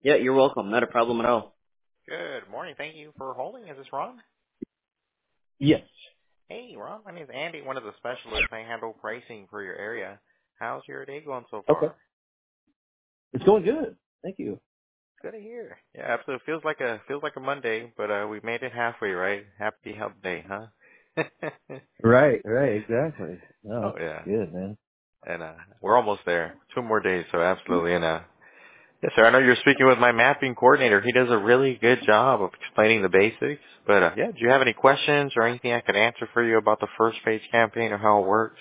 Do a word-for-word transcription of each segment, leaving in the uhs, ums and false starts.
Yeah, you're welcome. Not a problem at all. Good morning. Thank you for holding. Is this Ron? Yes. Hey, Ron. My name's Andy, one of the specialists. I handle pricing for your area. How's your day going so Okay. far? It's going good. Thank you. Good to hear. Yeah, absolutely. Feels like a feels like a Monday, but uh we made it halfway, right? Happy Hump Day, huh? Right, right, exactly. No, Oh it's yeah. good, man. And uh we're almost there. Two more days, so absolutely. And uh yes, sir. I know you're speaking with my mapping coordinator. He does a really good job of explaining the basics. But uh yeah, do you have any questions or anything I could answer for you about the first page campaign or how it works?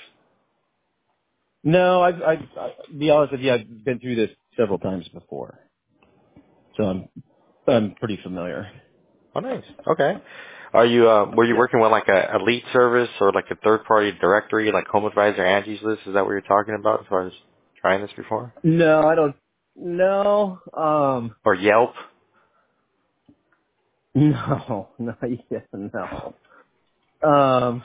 No, I've, I've, I, to be honest with you, I've been through this several times before, so I'm, I'm pretty familiar. Oh, nice. Okay. Are you uh, were you Yeah. working with like a, a lead service or like a third party directory like Home Advisor, Angie's List? Is that what you're talking about as far as trying this before? No, I don't. No. Um. Or Yelp? No. No. Yeah. No. Um.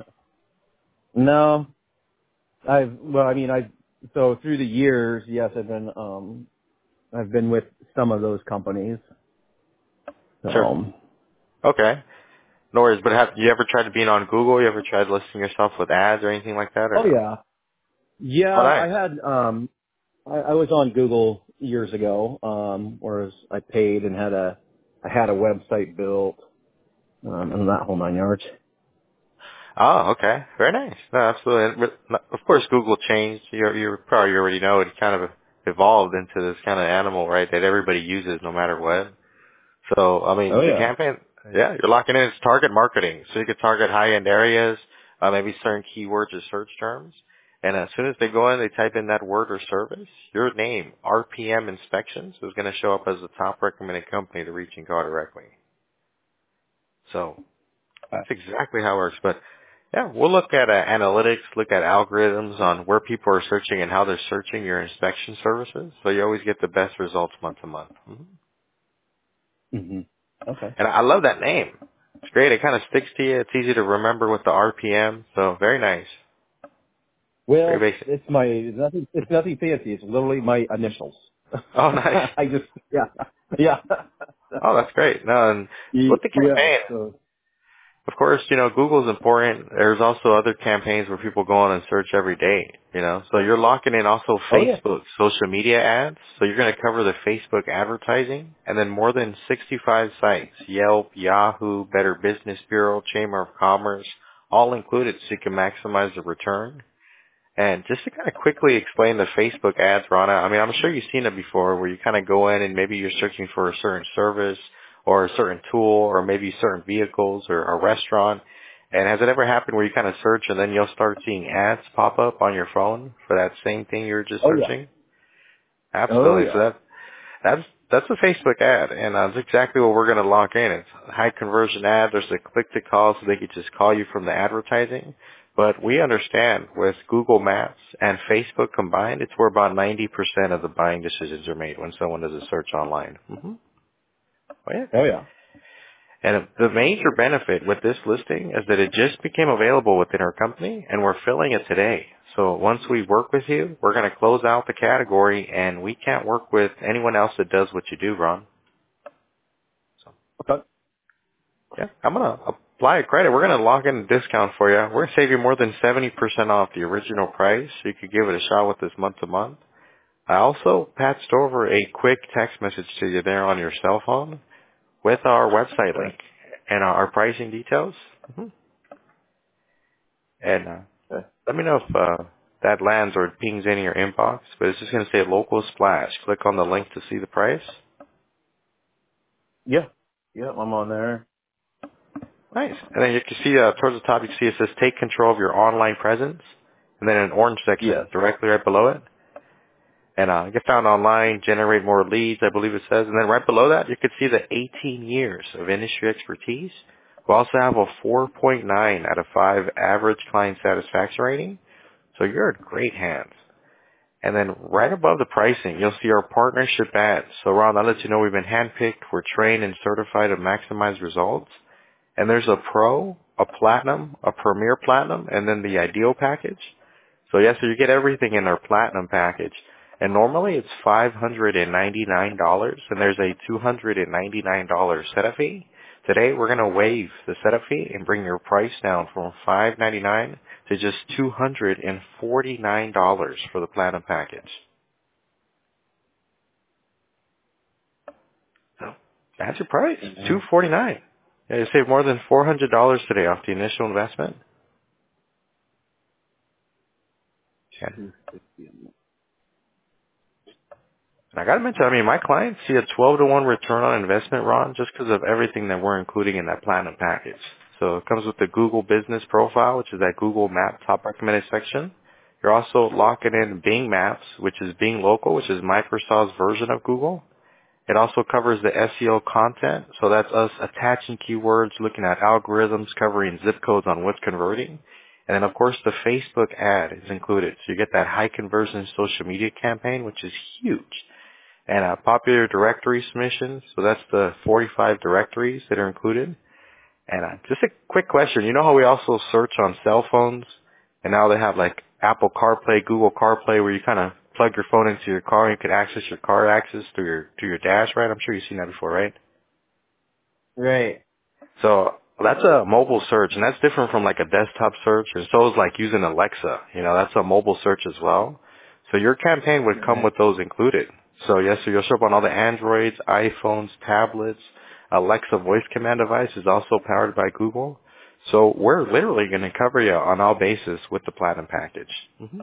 No. I've. Well, I mean, I. So through the years, yes, I've been. Um. I've been with some of those companies. Sure. So. Okay. No worries. But have you ever tried to be on Google? You ever tried listing yourself with ads or anything like that, or Oh no? yeah. Yeah. Oh, I nice. had. Um. I, I was on Google years ago, um, whereas I paid and had a, I had a website built, um, and that whole nine yards. Oh, okay. Very nice. No, absolutely. And but, Of course, Google changed. You you probably already know it kind of evolved into this kind of animal, right? That everybody uses no matter what. So, I Oh mean, the yeah. campaign, yeah, you're locking in. It's target marketing. So you could target high-end areas, uh, maybe certain keywords or search terms. And as soon as they go in, they type in that word or service, your name, R P M Inspections, is going to show up as the top recommended company to reach and call directly. So Uh, that's exactly how it works. But yeah, we'll look at uh, analytics, look at algorithms on where people are searching and how they're searching your inspection services. So you always get the best results month to month. Mhm. hmm Okay. And I love that name. It's great. It kind of sticks to you. It's easy to remember with the R P M. So very nice. Very Well, basic. it's my, it's nothing, it's nothing fancy. It's literally my initials. Oh, nice. I just, yeah, yeah. Oh, that's great. No, and with Ye- the yeah, campaign, so, of course, you know, Google's important. There's also other campaigns where people go on and search every day, you know. So you're locking in also oh yeah. Facebook social media ads. So you're going to cover the Facebook advertising and then more than sixty-five sites, Yelp, Yahoo, Better Business Bureau, Chamber of Commerce, all included so you can maximize the return. And just to kind of quickly explain the Facebook ads, Rana, I mean, I'm sure you've seen it before where you kind of go in and maybe you're searching for a certain service or a certain tool or maybe certain vehicles or a restaurant. And has it ever happened where you kind of search and then you'll start seeing ads pop up on your phone for that same thing you were just Oh yeah. searching? Oh Absolutely. So yeah. that that's that's a Facebook ad, and uh, that's exactly what we're going to lock in. It's a high conversion ad. There's a click to call, so they could just call you from the advertising. But we understand with Google Maps and Facebook combined, it's where about ninety percent of the buying decisions are made when someone does a search online. hmm Oh yeah. Oh yeah. And the major benefit with this listing is that it just became available within our company, and we're filling it today. So once we work with you, we're going to close out the category, and we can't work with anyone else that does what you do, Ron. So Okay. yeah, I'm gonna apply a credit. We're gonna lock in a discount for you. We're gonna save you more than seventy percent off the original price. So you could give it a shot with this month to month. I also patched over a quick text message to you there on your cell phone with our website Okay. link and our, our pricing details. hmm And uh, Okay. let me know if uh, that lands or it pings in your inbox. But it's just gonna say local splash. Click on the link to see the price. Yeah. Yeah, I'm on there. Nice. And then you can see uh, towards the top, you can see it says take control of your online presence, and then an orange Yes. section directly right below it. And uh, get found online, generate more leads, I believe it says. And then right below that, you can see the eighteen years of industry expertise. We also have a four point nine out of five average client satisfaction rating. So you're in great hands. And then right above the pricing, you'll see our partnership ads. So Ron, I'll let you know we've been handpicked, we're trained and certified to maximize results. And there's a pro, a platinum, a premier platinum, and then the ideal package. So yes, so you get everything in our platinum package. And normally it's five hundred ninety-nine dollars, and there's a two hundred ninety-nine dollars setup fee. Today we're going to waive the setup fee and bring your price down from five hundred ninety-nine dollars to just two hundred forty-nine dollars for the platinum package. So that's your price, two hundred forty-nine dollars. Yeah, you save more than four hundred dollars today off the initial investment. Yeah. I got to mention, I mean, my clients see a twelve to one return on investment, Ron, just because of everything that we're including in that platinum package. So it comes with the Google Business Profile, which is that Google Map top recommended section. You're also locking in Bing Maps, which is Bing Local, which is Microsoft's version of Google. It also covers the S E O content, so that's us attaching keywords, looking at algorithms, covering zip codes on what's converting. And then, of course, the Facebook ad is included. So you get that high conversion social media campaign, which is huge. And uh, popular directory submissions, so that's the forty-five directories that are included. And uh, just a quick question, you know how we also search on cell phones, and now they have like Apple CarPlay, Google CarPlay, where you kind of plug your phone into your car and you can access your car access through your through your dash, right? I'm sure you've seen that before, right? Right. So that's a mobile search, and that's different from like a desktop search, and so is like using Alexa. You know, that's a mobile search as well. So your campaign would come Right. with those included. So yes, so you'll show up on all the Androids, iPhones, tablets. Alexa voice command device is also powered by Google. So we're literally going to cover you on all bases with the Platinum package. Mm-hmm.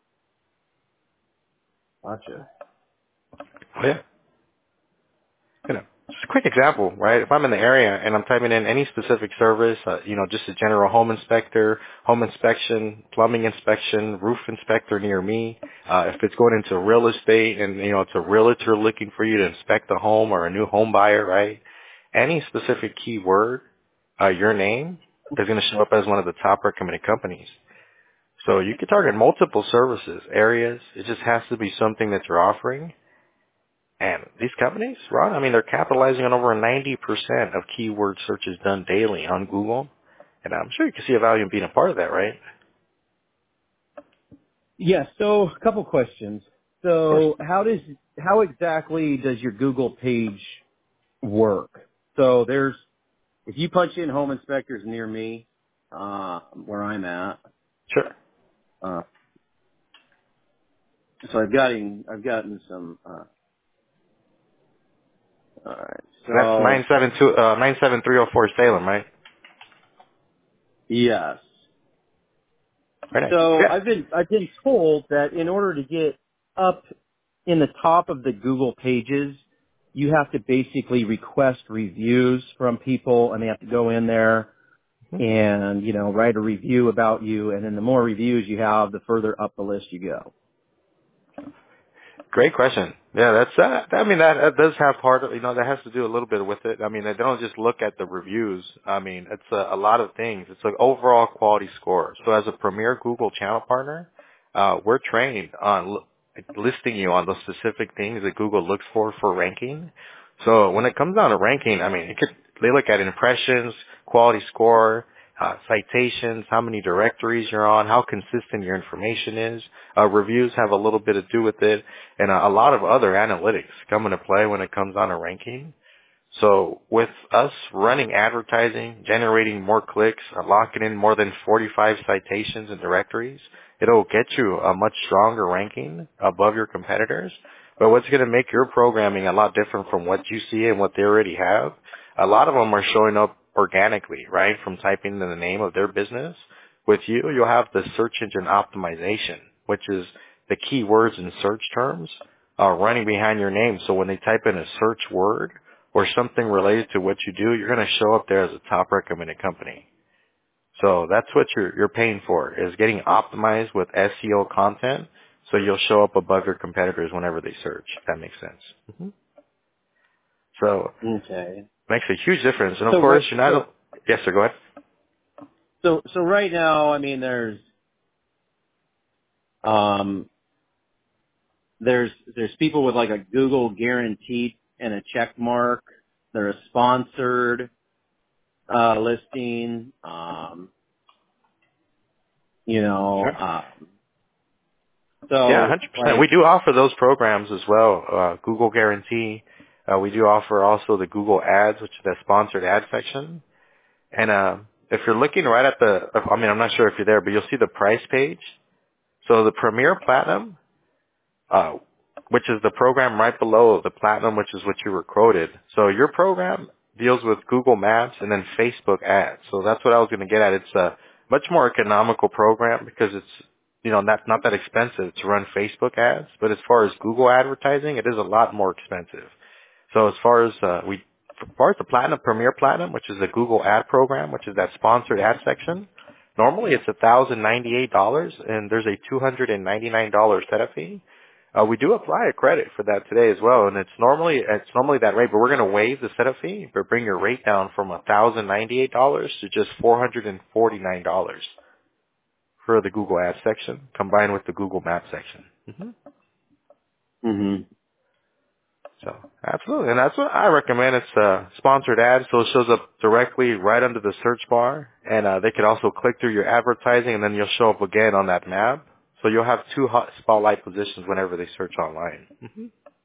Gotcha. Oh, yeah. You know, just a quick example, right? If I'm in the area and I'm typing in any specific service, uh, you know, just a general home inspector, home inspection, plumbing inspection, roof inspector near me, uh, if it's going into real estate and, you know, it's a realtor looking for you to inspect a home or a new home buyer, right? Any specific keyword, uh, your name is going to show up as one of the top recommended companies. So you can target multiple services, areas. It just has to be something that you're offering. And these companies, Ron, I mean, they're capitalizing on over ninety percent of keyword searches done daily on Google. And I'm sure you can see a value in being a part of that, right? Yeah. So a couple questions. Of course. So how does how exactly does your Google page work? So there's if you punch in home inspectors near me, uh, where I'm at, Sure. uh, so I've gotten I've gotten some. Uh, all right. That's So nine seven two, uh, nine seven three oh four Salem, right? yes. Very nice. So Yeah. I've been I've been told that in order to get up in the top of the Google pages, you have to basically request reviews from people, and they have to go in there and you know write a review about you, and then the more reviews you have, the further up the list you go. Great question. Yeah, that's uh, I mean that, that does have part of, you know, that has to do a little bit with it. I mean, they don't just look at the reviews. I mean, it's a, a lot of things. It's an overall quality score. So as a premier Google channel partner, uh, we're trained on l- listing you on those specific things that Google looks for for ranking. So when it comes down to ranking, I mean, it could, they look at impressions, quality score, uh, citations, how many directories you're on, how consistent your information is. Uh, reviews have a little bit to do with it, and a, a lot of other analytics come into play when it comes down to ranking. So with us running advertising, generating more clicks, uh, locking in more than forty-five citations and directories, it'll get you a much stronger ranking above your competitors. But what's going to make your programming a lot different from what you see and what they already have, a lot of them are showing up organically, right, from typing in the name of their business. With you, you'll have the search engine optimization, which is the keywords and search terms uh, running behind your name. So when they type in a search word, or something related to what you do, you're going to show up there as a top recommended company. So that's what you're you're paying for, is getting optimized with S E O content, so you'll show up above your competitors whenever they search. If that makes sense. hmm So Okay. makes a huge difference. And of So course, right. you're not. So A, yes, sir. Go ahead. so so right now, I mean, there's um there's there's people with like a Google guaranteed and a check mark. They're a sponsored uh, listing. Um, you know, Sure. um, Yeah, So, one hundred percent. like, We do offer those programs as well. Uh, Google Guarantee. Uh, we do offer also the Google Ads, which is the sponsored ad section. And uh, if you're looking right at the, I mean, I'm not sure if you're there, but you'll see the price page. So the Premier Platinum, uh, which is the program right below the Platinum, which is what you were quoted. So your program deals with Google Maps and then Facebook ads. So that's what I was going to get at. It's a much more economical program because it's, you know, not, not that expensive to run Facebook ads. But as far as Google advertising, it is a lot more expensive. So as far as, uh, we, as far as the Platinum, Premier Platinum, which is a Google ad program, which is that sponsored ad section, normally it's one thousand ninety-eight dollars and there's a two hundred ninety-nine dollars setup fee. Uh, we do apply a credit for that today as well, and it's normally it's normally that rate, but we're going to waive the setup fee, but bring your rate down from one thousand ninety-eight dollars to just four hundred forty-nine dollars for the Google Ads section, combined with the Google Maps section. hmm hmm So absolutely, and that's what I recommend. It's a sponsored ad, so it shows up directly right under the search bar, and uh, they could also click through your advertising, and then you'll show up again on that map. So you'll have two hot spotlight positions whenever they search online. hmm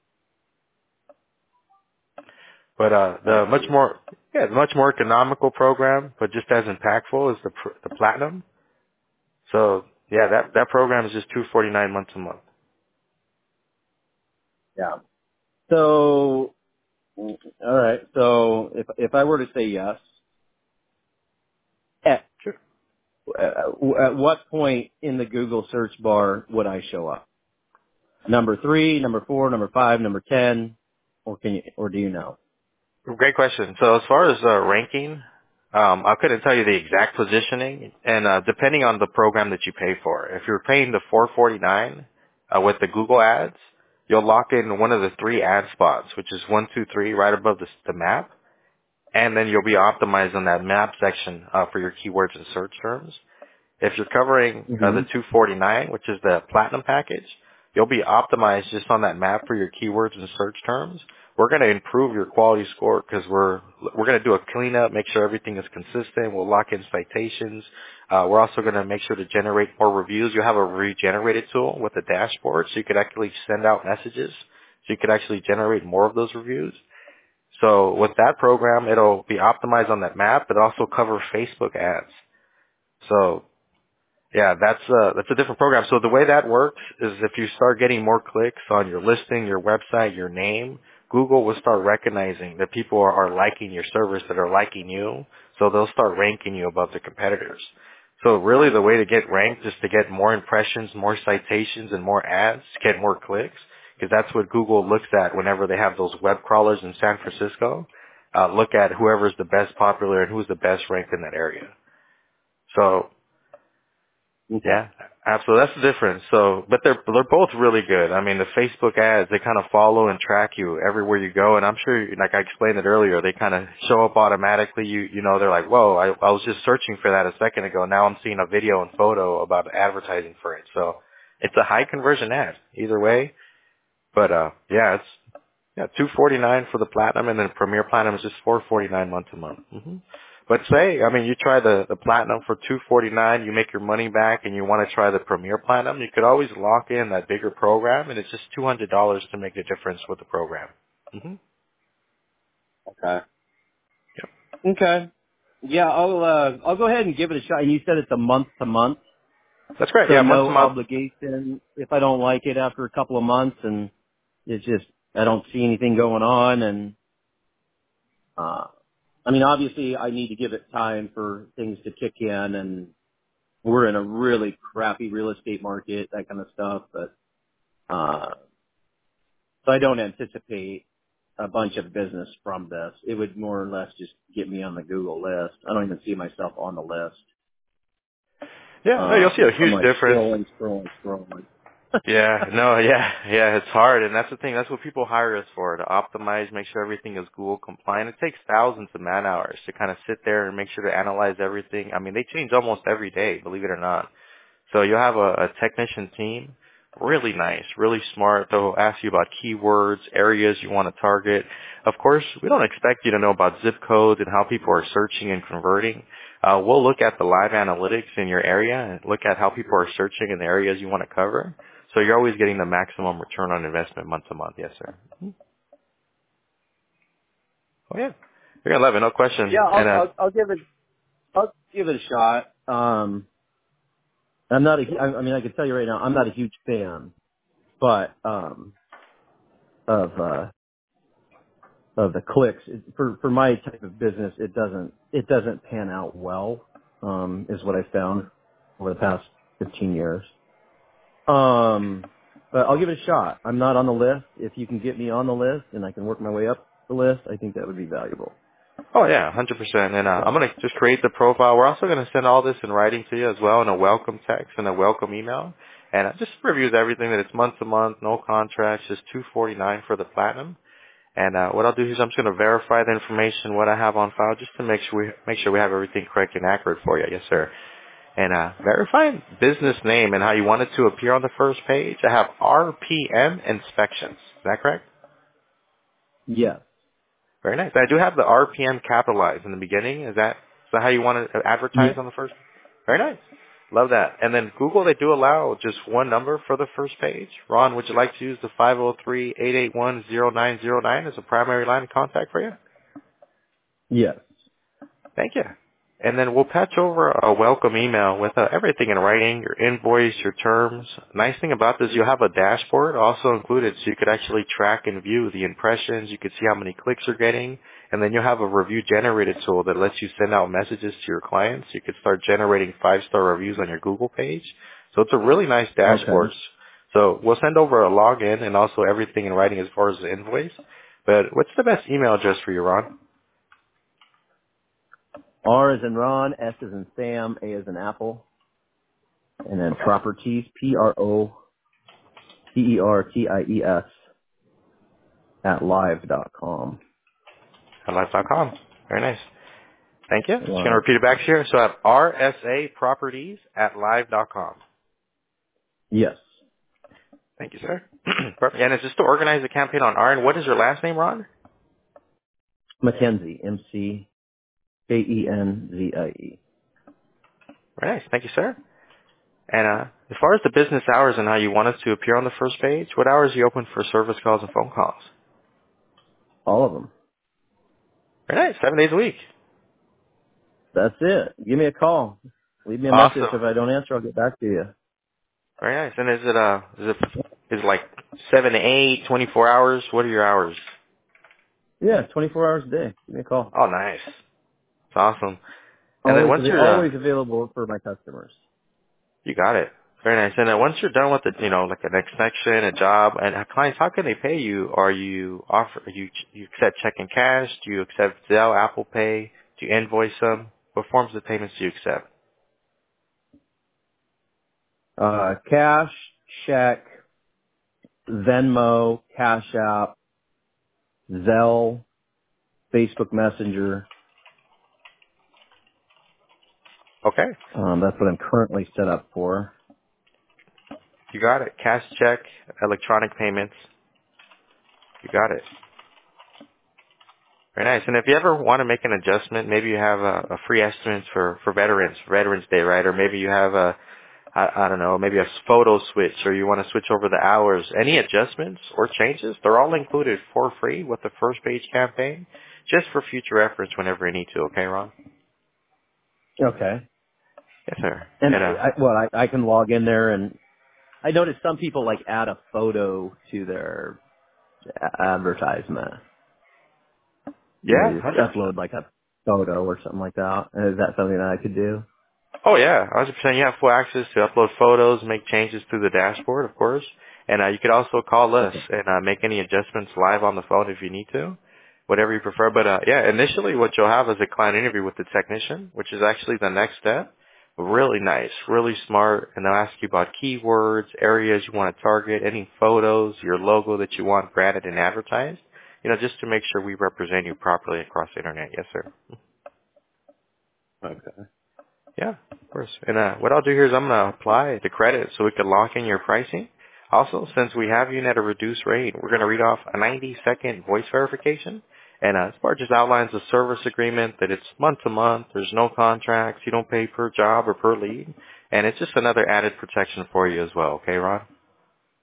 But uh, I the much see. more, yeah, the much more economical program, but just as impactful is the pr- the platinum. So yeah, that that program is just two forty nine months a month. Yeah. So, all right. So if if I were to say yes, at, Sure. at what point in the Google search bar would I show up? Number three, number four, number five, number ten, or can you, or do you know? Great question. So as far as uh, ranking, um, I couldn't tell you the exact positioning, and uh, depending on the program that you pay for. If you're paying the four forty nine uh, with the Google Ads, you'll lock in one of the three ad spots, which is one, two, three, right above the, the map. And then you'll be optimized on that map section uh, for your keywords and search terms. If you're covering uh, hmm the two forty-nine, which is the platinum package, you'll be optimized just on that map for your keywords and search terms. We're going to improve your quality score because we're we're going to do a cleanup, make sure everything is consistent. We'll lock in citations. Uh, we're also going to make sure to generate more reviews. You have a regenerated tool with a dashboard, so you could actually send out messages. So you could actually generate more of those reviews. So with that program, it'll be optimized on that map, but also cover Facebook ads. So yeah, that's a, that's a different program. So the way that works is if you start getting more clicks on your listing, your website, your name, Google will start recognizing that people are, are liking your service, that are liking you. So they'll start ranking you above the competitors. So really the way to get ranked is to get more impressions, more citations, and more ads, get more clicks, because that's what Google looks at whenever they have those web crawlers in San Francisco. Uh, look at whoever's the best popular and who's the best ranked in that area. So Okay. yeah, absolutely. That's the difference. So, but they're they're both really good. I mean, the Facebook ads, they kind of follow and track you everywhere you go, and I'm sure, like I explained it earlier, they kind of show up automatically. You you know, they're like, whoa, I, I was just searching for that a second ago. Now I'm seeing a video and photo about advertising for it. So, it's a high conversion ad either way. But uh, yeah, it's yeah, two forty nine for the platinum, and then Premier Platinum is just four forty nine month to month. hmm But say, I mean, you try the the platinum for two forty nine, you make your money back, and you want to try the Premier Platinum, you could always lock in that bigger program, and it's just two hundred dollars to make the difference with the program. hmm Okay. Yep. Okay. Yeah, I'll uh, I'll go ahead and give it a shot. And you said it's a month to month, That's great. so Yeah, month to no month. obligation. If I don't like it after a couple of months, and it's just I don't see anything going on, and uh, I mean, obviously, I need to give it time for things to kick in, and we're in a really crappy real estate market, that kind of stuff. But uh, so I don't anticipate a bunch of business from this. It would more or less just get me on the Google list. I don't even see myself on the list. Yeah, no, you'll see Um, a I'm huge like difference. scrolling, scrolling, scrolling. Yeah, no, yeah, yeah, it's hard, and that's the thing. That's what people hire us for, to optimize, make sure everything is Google compliant. It takes thousands of man hours to kind of sit there and make sure to analyze everything. I mean, they change almost every day, believe it or not. So you'll have a, a technician team, really nice, really smart. They'll ask you about keywords, areas you want to target. Of course, we don't expect you to know about zip codes and how people are searching and converting. Uh, we'll look at the live analytics in your area and look at how people are searching in the areas you want to cover. So you're always getting the maximum return on investment month to month. Yes, sir. Oh yeah, you're gonna love it. No question. Yeah, I'll, And uh, I'll, I'll give it, I'll give it a shot. Um, I'm not a, I I mean, I can tell you right now, I'm not a huge fan, but, um, of, uh, of the clicks. It, for, for my type of business, it doesn't, it doesn't pan out well, um, is what I found over the past fifteen years. Um, but I'll give it a shot. I'm not on the list. If you can get me on the list and I can work my way up the list, I think that would be valuable. oh yeah, one hundred percent. And uh, I'm gonna just create the profile. We're also gonna send all this in writing to you as well in a welcome text and a welcome email. And it just reviews everything that it's month to month, no contracts, just two forty-nine for the platinum. And uh, what I'll do is I'm just going to verify the information, what I have on file, just to make sure we make sure we have everything correct and accurate for you. Yes, sir. And uh, verifying business name and how you want it to appear on the first page. I have R P M Inspections. Is that correct? Yes. Very nice. I do have the R P M capitalized in the beginning. Is that, is that how you want to advertise Yeah. on the first? Very nice. Love that. And then Google, they do allow just one number for the first page. Ron, would you like to use the five oh three, eight eight one, oh nine oh nine as a primary line of contact for you? Yes. Thank you. And then we'll patch over a welcome email with uh, everything in writing, your invoice, your terms. Nice thing about this, you'll have a dashboard also included, so you could actually track and view the impressions. You could see how many clicks you're getting. And then you'll have a review generated tool that lets you send out messages to your clients. You could start generating five-star reviews on your Google page. So it's a really nice dashboard. Okay. So we'll send over a login and also everything in writing as far as the invoice. But what's the best email address for you, Ron? R is in Ron, S is in Sam, A is in Apple, and then properties, P R O T E R T I E S at live dot com. At life dot com. Very nice. Thank you. Just going to Live. repeat it back here. So I have R S A Properties at live dot com. Yes. Thank you, sir. Perfect. And it's just to organize the campaign on our end. What is your last name, Ron? Mackenzie, M C K E N Z I E. Very nice. Thank you, sir. And uh, as far as the business hours and how you want us to appear on the first page, what hours are you open for service calls and phone calls? All of them. Very nice. Seven days a week. That's it. Give me a call. Leave me a message. Awesome. If I don't answer, I'll get back to you. Very nice. And is it uh is it is it like seven to eight, twenty four hours? What are your hours? Yeah, twenty-four hours a day. Give me a call. Oh, nice. It's awesome. And then Always, once you're uh, always available for my customers. you got it. Very nice. And then once you're done with the, you know, like an extension, a job, and uh, clients, how can they pay you? Are you offer, you, you accept check and cash? Do you accept Zelle, Apple Pay? Do you invoice them? What forms of payments do you accept? Uh, cash, check, Venmo, Cash App, Zelle, Facebook Messenger. Okay. Um, that's what I'm currently set up for. You got it. Cash check, electronic payments. You got it. Very nice. And if you ever want to make an adjustment, maybe you have a, a free estimate for, for veterans, Veterans Day, right? Or maybe you have a, I, I don't know, maybe a photo switch, or you want to switch over the hours. Any adjustments or changes, they're all included for free with the first page campaign, just for future reference whenever you need to. Okay, Ron? Okay. Yes, sir. And And uh, I, well, I, I can log in there, and I noticed some people like add a photo to their a- advertisement. You know, yeah, you one just hundred percent. upload like a photo or something like that. Is that something that I could do? Oh yeah, one hundred percent. You have full access to upload photos, make changes through the dashboard, of course. And uh, you could also call us Okay. and uh, make any adjustments live on the phone if you need to, whatever you prefer. But uh, yeah, initially what you'll have is a client interview with the technician, which is actually the next step. Really nice, really smart, and they'll ask you about keywords, areas you want to target, any photos, your logo that you want branded and advertised. You know, just to make sure we represent you properly across the internet. Yes, sir. Okay. Yeah, of course. And uh, what I'll do here is I'm going to apply the credit so we can lock in your pricing. Also, since we have you in at a reduced rate, we're going to read off a ninety second voice verification. And uh, this part just outlines the service agreement that it's month to month. There's no contracts. You don't pay per job or per lead. And it's just another added protection for you as well. Okay, Ron?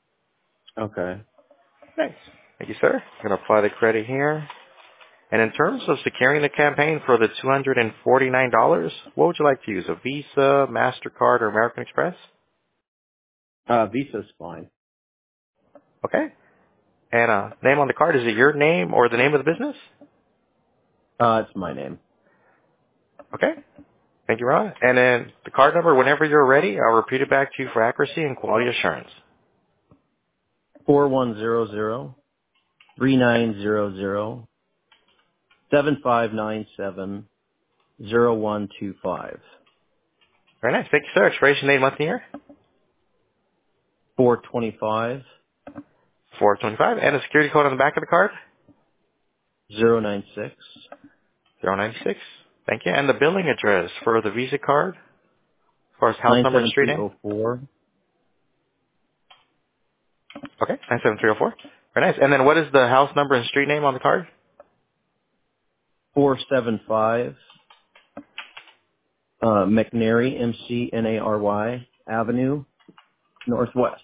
Okay. Thanks. Thank you, sir. I'm going to apply the credit here. And in terms of securing the campaign for the two hundred forty-nine dollars, what would you like to use, a Visa, MasterCard, or American Express? Uh, Visa's fine. Okay. And uh, name on the card, is it your name or the name of the business? Uh, it's my name. Okay. Thank you, Ron. And then the card number, whenever you're ready, I'll repeat it back to you for accuracy and quality assurance. Four one zero zero three nine zero zero seven five nine seven zero one two five. Very nice. Thank you, sir. Expiration date, month, and year? Four twenty five four twenty-five. And the security code on the back of the card? zero nine six. zero nine six. Thank you. And the billing address for the Visa card? As far as house Nine number and seven street three name? oh four. Okay. nine seven three oh four. Very nice. And then what is the house number and street name on the card? Four seven five. Uh, McNary, M C N A R Y Avenue, Northwest.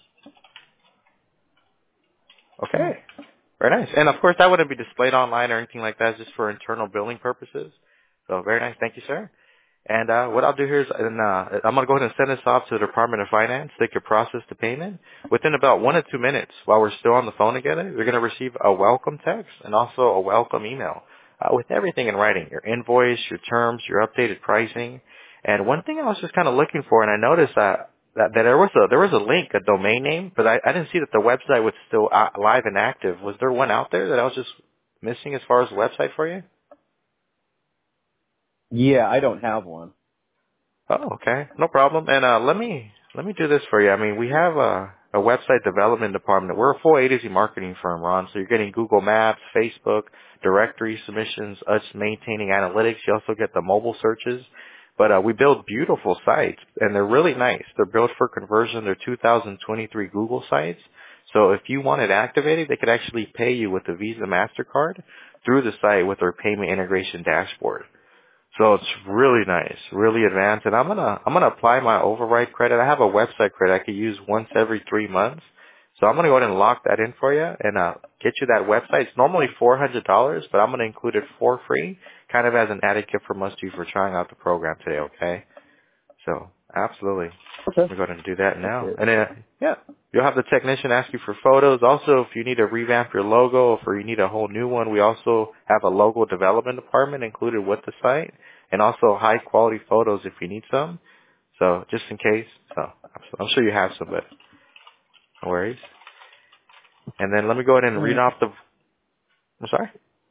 Okay. Very nice. And of course, that wouldn't be displayed online or anything like that. It's just for internal billing purposes. So very nice. Thank you, sir. And uh, what I'll do here is, and, uh, I'm going to go ahead and send this off to the Department of Finance. They could process the payment within about one to two minutes. While we're still on the phone together, you're going to receive a welcome text and also a welcome email uh, with everything in writing: your invoice, your terms, your updated pricing. And one thing I was just kind of looking for, and I noticed that that, that there was a there was a link, a domain name, but I, I didn't see that the website was still uh, live and active. Was there one out there that I was just missing as far as the website for you? Yeah, I don't have one. Oh, okay. No problem. And uh let me let me do this for you. I mean, we have a a website development department. We're a full A to Z marketing firm, Ron. So you're getting Google Maps, Facebook, directory submissions, us maintaining analytics. You also get the mobile searches. But uh we build beautiful sites, and they're really nice. They're built for conversion. They're two thousand twenty-three Google sites. So if you want it activated, they could actually pay you with a Visa MasterCard through the site with their payment integration dashboard. So it's really nice, really advanced, and I'm gonna I'm gonna apply my override credit. I have a website credit I could use once every three months, so I'm gonna go ahead and lock that in for you and uh, get you that website. It's normally four hundred dollars, but I'm gonna include it for free, kind of as an added gift from us to you for trying out the program today. Okay? So absolutely. Okay. We're going to do that That's now. it. And then, uh, yeah, you'll have the technician ask you for photos. Also, if you need to revamp your logo, if you need a whole new one, we also have a logo development department included with the site, and also high quality photos if you need some. So just in case. So I'm sure you have some, but no worries. And then let me go ahead and All read right. off the, I'm sorry?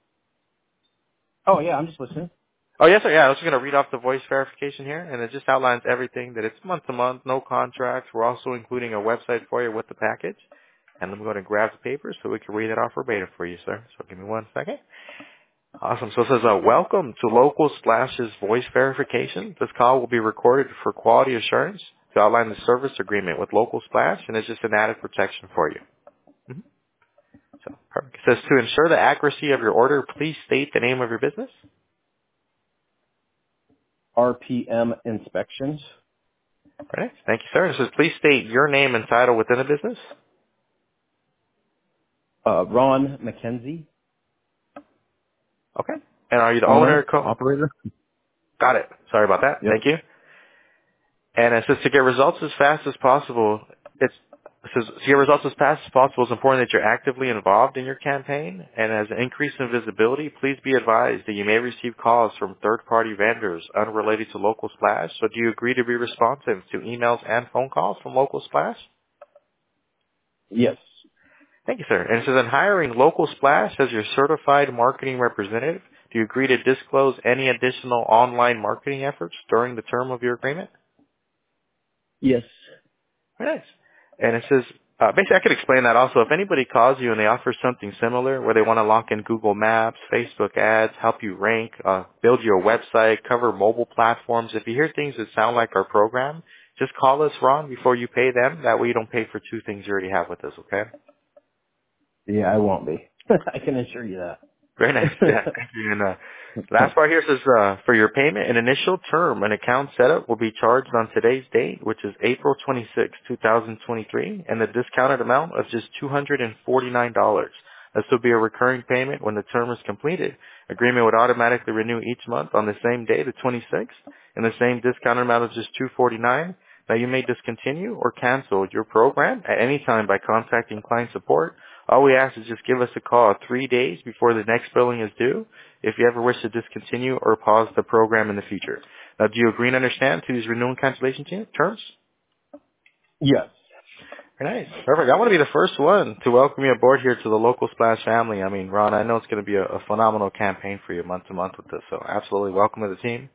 Oh yeah, I'm just listening. Oh, yes, sir. Yeah, I was just going to read off the voice verification here, and it just outlines everything, that it's month to month, no contracts. We're also including a website for you with the package. And let me go ahead and grab the paper so we can read it off verbatim for you, sir. So give me one second. Awesome. So it says, uh, welcome to Local Splash's voice verification. This call will be recorded for quality assurance to outline the service agreement with Local Splash, and it's just an added protection for you. hmm So perfect. It says, to ensure the accuracy of your order, please state the name of your business. R P M Inspections. All right. Thank you, sir. It says, please state your name and title within the business. Uh, Ron McKenzie, Okay. And are you the owner? owner, Co- operator. Got it. Sorry about that. Yep. Thank you. And it says to get results as fast as possible, it's, it says to get results as fast as possible, it's important that you're actively involved in your campaign. And as an increase in visibility, please be advised that you may receive calls from third-party vendors unrelated to Local Splash. So do you agree to be responsive to emails and phone calls from Local Splash? Yes. Thank you, sir. And it says in hiring Local Splash as your certified marketing representative, do you agree to disclose any additional online marketing efforts during the term of your agreement? Yes. Very nice. And it says, uh, basically I could explain that also. If anybody calls you and they offer something similar where they want to lock in Google Maps, Facebook ads, help you rank, uh, build your website, cover mobile platforms, if you hear things that sound like our program, just call us, Ron, before you pay them. That way you don't pay for two things you already have with us, okay? Yeah, I won't be. I can assure you that. Very nice. Yeah, thank you. And uh, last part here says, uh, for your payment, an initial term and account setup will be charged on today's date, which is April twenty-sixth, twenty twenty-three, and the discounted amount of just two hundred forty-nine dollars. This will be a recurring payment when the term is completed. Agreement would automatically renew each month on the same day, the twenty-sixth, and the same discounted amount of just two hundred forty-nine dollars. Now, you may discontinue or cancel your program at any time by contacting client support. All we ask is just give us a call three days before the next billing is due if you ever wish to discontinue or pause the program in the future. Now, do you agree and understand to these renewal and cancellation te- terms? Yes. Very nice. Perfect. I want to be the first one to welcome you aboard here to the local Splash family. I mean, Ron, I know it's going to be a, a phenomenal campaign for you month to month with this, so absolutely welcome to the team.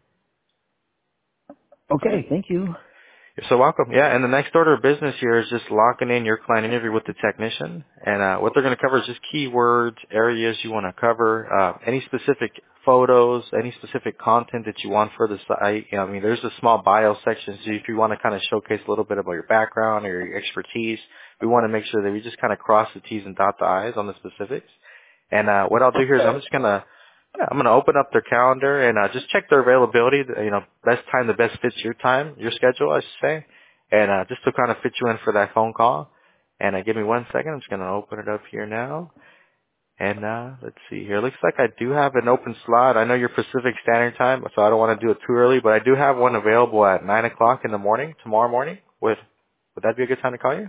Okay, thank you. You're so welcome. Yeah, and the next order of business here is just locking in your client interview with the technician. And uh, what they're going to cover is just keywords, areas you want to cover, uh, any specific photos, any specific content that you want for the site. You know, I mean, there's a small bio section, so if you want to kind of showcase a little bit about your background or your expertise, we want to make sure that we just kind of cross the T's and dot the I's on the specifics. And uh, what I'll do here is I'm just going to Yeah, I'm going to open up their calendar and uh, just check their availability, you know, best time that best fits your time, your schedule, I should say, and uh, just to kind of fit you in for that phone call. And uh, give me one second. I'm just going to open it up here now. And uh, let's see here. Looks like I do have an open slot. I know you're Pacific Standard Time, so I don't want to do it too early, but I do have one available at nine o'clock in the morning, tomorrow morning. Would, would that be a good time to call you?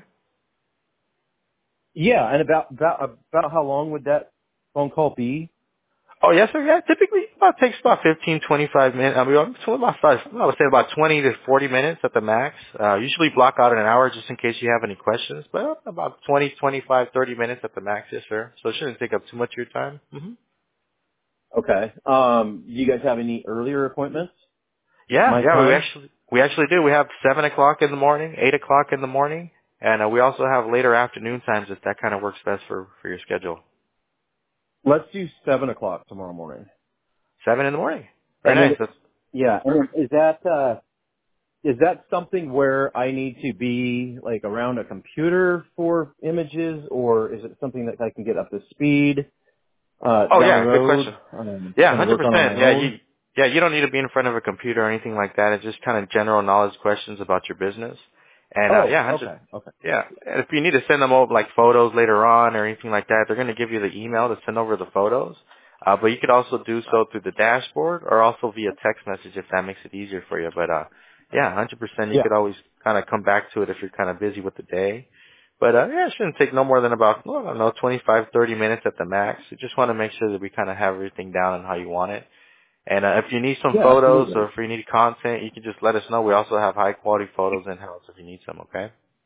Yeah, and about about about how long would that phone call be? Oh, yes, sir. Yeah, typically about takes about fifteen, twenty-five minutes. I mean, it's about five, I would say about twenty to forty minutes at the max. Uh, usually block out an hour just in case you have any questions, but about twenty, twenty-five, thirty minutes at the max, yes, sir. So it shouldn't take up too much of your time. hmm Okay. Um, do you guys have any earlier appointments? Yeah, My yeah, we time? actually, we actually do. We have seven o'clock in the morning, eight o'clock in the morning, and uh, we also have later afternoon times if that kind of works best for, for your schedule. Let's do seven o'clock tomorrow morning. Seven in the morning. Very And then, nice. That's, yeah, and then is that uh, is that something where I need to be like around a computer for images, or is it something that I can get up to speed uh, oh down the yeah, good road? question. Um, Yeah, kind of hundred work on on my percent. Yeah, own. you yeah, you don't need to be in front of a computer or anything like that. It's just kind of general knowledge questions about your business. And uh Oh, yeah, hundred okay, okay. yeah. And if you need to send them over like photos later on or anything like that, they're gonna give you the email to send over the photos. Uh but you could also do so through the dashboard or also via text message if that makes it easier for you. But uh yeah, hundred percent you Yeah. could always kind of come back to it if you're kind of busy with the day. But uh, yeah, it shouldn't take no more than about, well, I don't know, twenty-five, thirty minutes at the max. You just want to make sure that we kind of have everything down and how you want it. And uh, if you need some Yeah, photos or absolutely. if you need content, you can just let us know. We also have high quality photos in-house if you need some, okay?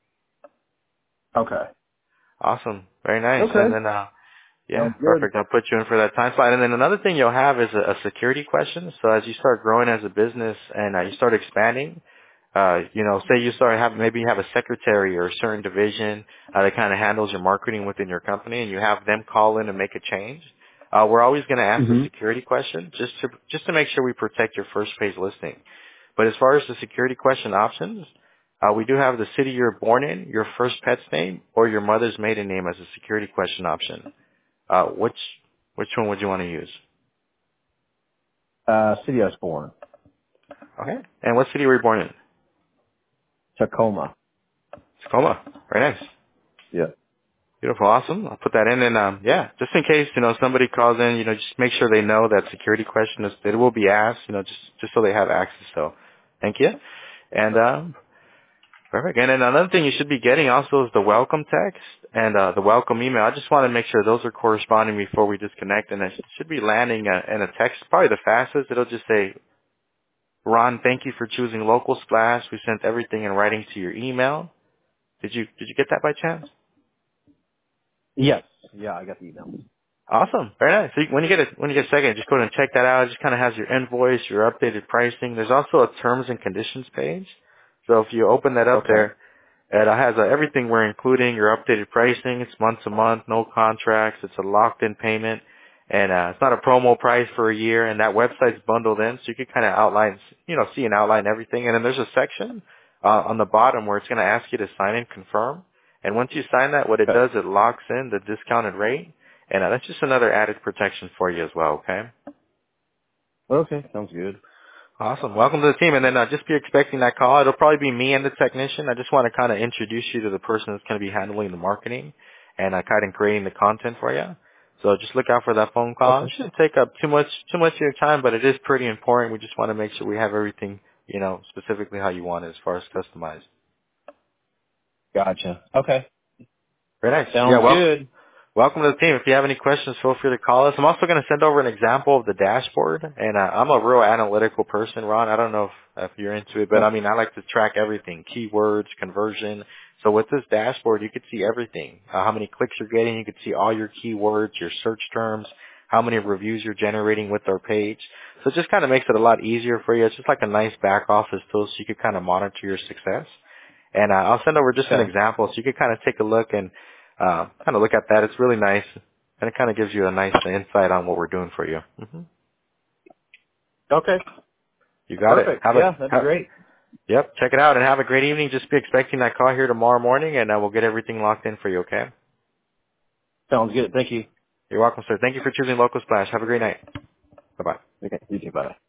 Okay. Awesome. Very nice. And Okay. then, uh, yeah, Sounds good. perfect. I'll put you in for that time slot. And then another thing you'll have is a, a security question. So as you start growing as a business and uh, you start expanding, uh, you know, say you start have maybe you have a secretary or a certain division uh, that kind of handles your marketing within your company, and you have them call in and make a change. Uh, we're always going to ask the hmm security question just to just to make sure we protect your first page listing. But as far as the security question options, uh, we do have the city you're born in, your first pet's name, or your mother's maiden name as a security question option. Uh, which which one would you want to use? Uh, city I was born, Okay. And what city were you born in? Tacoma. Tacoma. Very nice. Yeah. Beautiful, awesome. I'll put that in, and um, yeah, just in case you know somebody calls in, you know, just make sure they know that security question is that it will be asked, you know, just just so they have access. So, thank you, and um, perfect. And then another thing you should be getting also is the welcome text and uh, the welcome email. I just want to make sure those are corresponding before we disconnect, and it should be landing uh, in a text, probably the fastest. It'll just say, "Ron, thank you for choosing Local Splash. We sent everything in writing to your email." Did you did you get that by chance? Yes. Yeah, I got the email. Awesome. Very nice. So you, when you get a when you get a second, just go ahead and check that out. It just kind of has your invoice, your updated pricing. There's also a terms and conditions page. So if you open that up Okay. there, it has uh, everything we're including, your updated pricing. It's month to month, no contracts. It's a locked-in payment, and uh, it's not a promo price for a year. And that website's bundled in, so you can kind of outline, you know, see and outline everything. And then there's a section uh, on the bottom where it's going to ask you to sign and confirm. And once you sign that, what it Okay. does, it locks in the discounted rate. And uh, that's just another added protection for you as well, okay? Okay, sounds good. Awesome. Welcome to the team. And then uh, just be expecting that call. It'll probably be me and the technician. I just want to kind of introduce you to the person that's going to be handling the marketing and uh, kind of creating the content for you. So just look out for that phone call. It Okay. shouldn't take up too much too much of your time, but it is pretty important. We just want to make sure we have everything, you know, specifically how you want it as far as customized. Gotcha. Okay. Very nice. Yeah, Sounds well, good. welcome to the team. If you have any questions, feel free to call us. I'm also going to send over an example of the dashboard. And uh, I'm a real analytical person, Ron. I don't know if, if you're into it, but I Oh, mean, I like to track everything, keywords, conversion. So with this dashboard, you could see everything. Uh, how many clicks you're getting. You could see all your keywords, your search terms, how many reviews you're generating with our page. So it just kind of makes it a lot easier for you. It's just like a nice back office tool so you could kind of monitor your success. And uh, I'll send over just an okay. example so you could kind of take a look and uh, kind of look at that. It's really nice, and it kind of gives you a nice insight on what we're doing for you. hmm Okay. You got it. Perfect. Have a Yeah, that'd be have, great. yep. Check it out and have a great evening. Just be expecting that call here tomorrow morning, and uh, we'll get everything locked in for you. Okay. Sounds good. Thank you. You're welcome, sir. Thank you for choosing Local Splash. Have a great night. Bye bye. Okay. You too. Bye.